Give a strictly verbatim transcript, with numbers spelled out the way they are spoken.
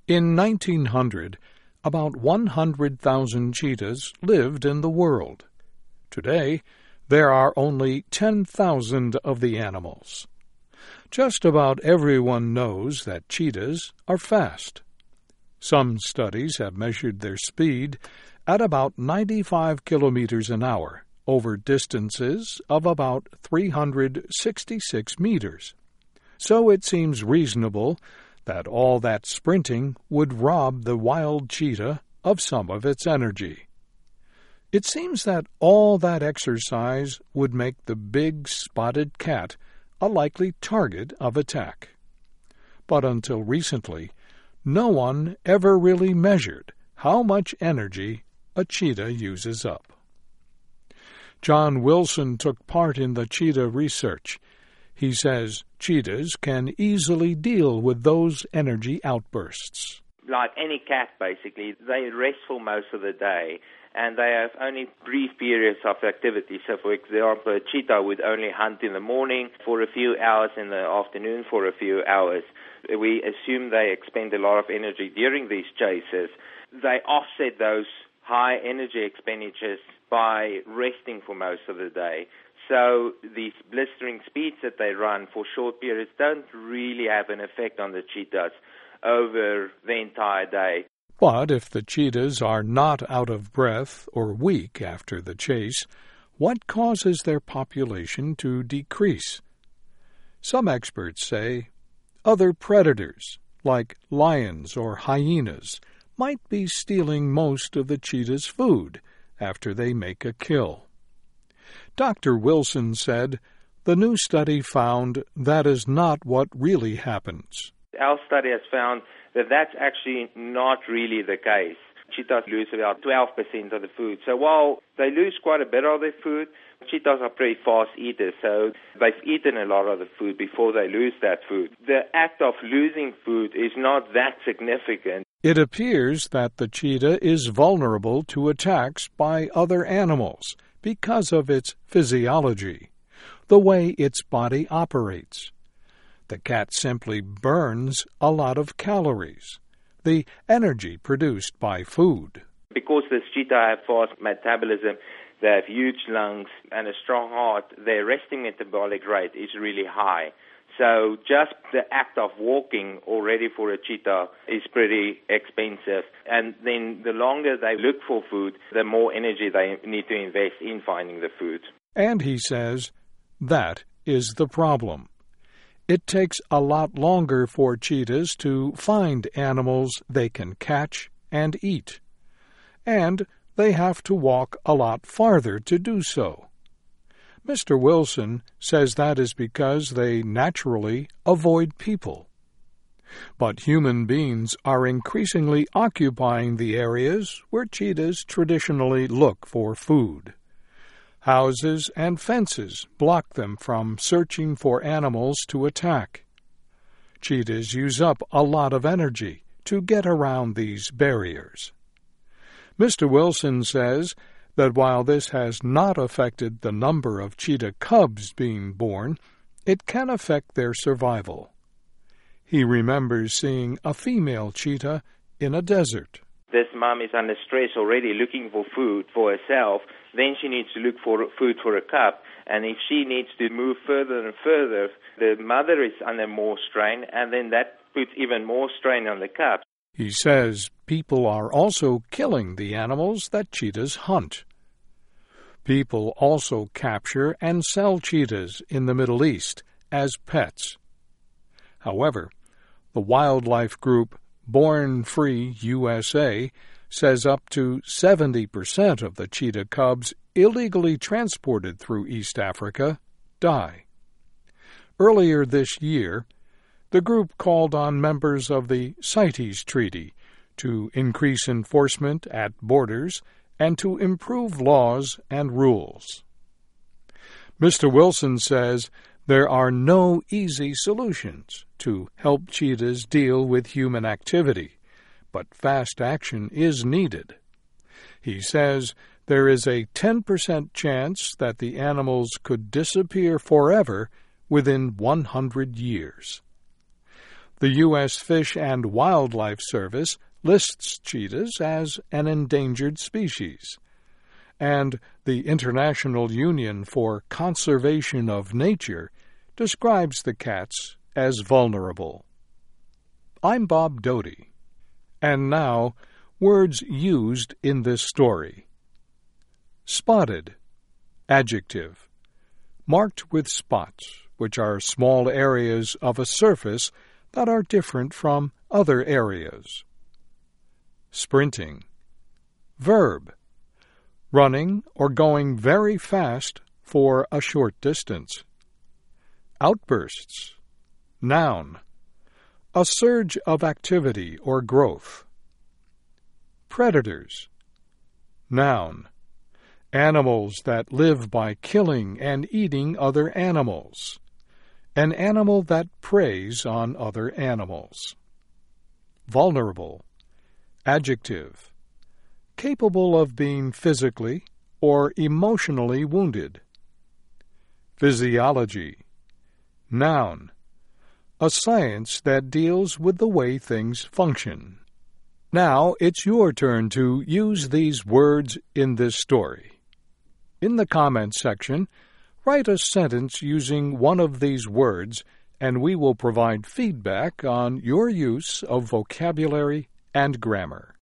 In nineteen hundred, about one hundred thousand cheetahs lived in the world. Today, there are only ten thousand of the animals. Just about everyone knows that cheetahs are fast. Some studies have measured their speed at about ninety-five kilometers an hour over distances of about three hundred sixty-six meters. So it seems reasonable that all that sprinting would rob the wild cheetah of some of its energy. It seems that all that exercise would make the big spotted cat a likely target of attack. But until recently, no one ever really measured how much energy a cheetah uses up. John Wilson took part in the cheetah research. He says cheetahs can easily deal with those energy outbursts. Like any cat, basically, they rest for most of the day, and they have only brief periods of activity. So, for example, a cheetah would only hunt in the morning for a few hours, in the afternoon for a few hours. We assume they expend a lot of energy during these chases. They offset those high energy expenditures by resting for most of the day. So these blistering speeds that they run for short periods don't really have an effect on the cheetahs over the entire day. But if the cheetahs are not out of breath or weak after the chase, what causes their population to decrease? Some experts say other predators, like lions or hyenas, might be stealing most of the cheetah's food after they make a kill. Doctor Wilson said the new study found that is not what really happens. Our study has found that that's actually not really the case. Cheetahs lose about twelve percent of the food. So while they lose quite a bit of their food, cheetahs are pretty fast eaters, so they've eaten a lot of the food before they lose that food. The act of losing food is not that significant. It appears that the cheetah is vulnerable to attacks by other animals because of its physiology, the way its body operates. The cat simply burns a lot of calories, the energy produced by food. Because this cheetah have fast metabolism, they have huge lungs and a strong heart, their resting metabolic rate is really high. So just the act of walking already for a cheetah is pretty expensive. And then the longer they look for food, the more energy they need to invest in finding the food. And he says that is the problem. It takes a lot longer for cheetahs to find animals they can catch and eat. And they have to walk a lot farther to do so. Mister Wilson says that is because they naturally avoid people. But human beings are increasingly occupying the areas where cheetahs traditionally look for food. Houses and fences block them from searching for animals to attack. Cheetahs use up a lot of energy to get around these barriers. Mister Wilson says that while this has not affected the number of cheetah cubs being born, it can affect their survival. He remembers seeing a female cheetah in a desert. This mom is under stress already looking for food for herself. Then she needs to look for food for a cub. And if she needs to move further and further, the mother is under more strain, and then that puts even more strain on the cub. He says people are also killing the animals that cheetahs hunt. People also capture and sell cheetahs in the Middle East as pets. However, the wildlife group Born Free U S A says up to seventy percent of the cheetah cubs illegally transported through East Africa die. Earlier this year, the group called on members of the CITES Treaty to increase enforcement at borders and to improve laws and rules. Mister Wilson says there are no easy solutions to help cheetahs deal with human activity, but fast action is needed. He says there is a ten percent chance that the animals could disappear forever within one hundred years. The U S Fish and Wildlife Service lists cheetahs as an endangered species, and the International Union for Conservation of Nature describes the cats as vulnerable. I'm Bob Doty, and now words used in this story. Spotted, adjective, marked with spots, which are small areas of a surface that are different from other areas. Sprinting, verb, running or going very fast for a short distance. Outbursts, noun, a surge of activity or growth. Predators, noun, animals that live by killing and eating other animals. An animal that preys on other animals. Vulnerable, adjective, capable of being physically or emotionally wounded. Physiology, noun, a science that deals with the way things function. Now it's your turn to use these words in this story. In the comments section, write a sentence using one of these words, and we will provide feedback on your use of vocabulary and grammar.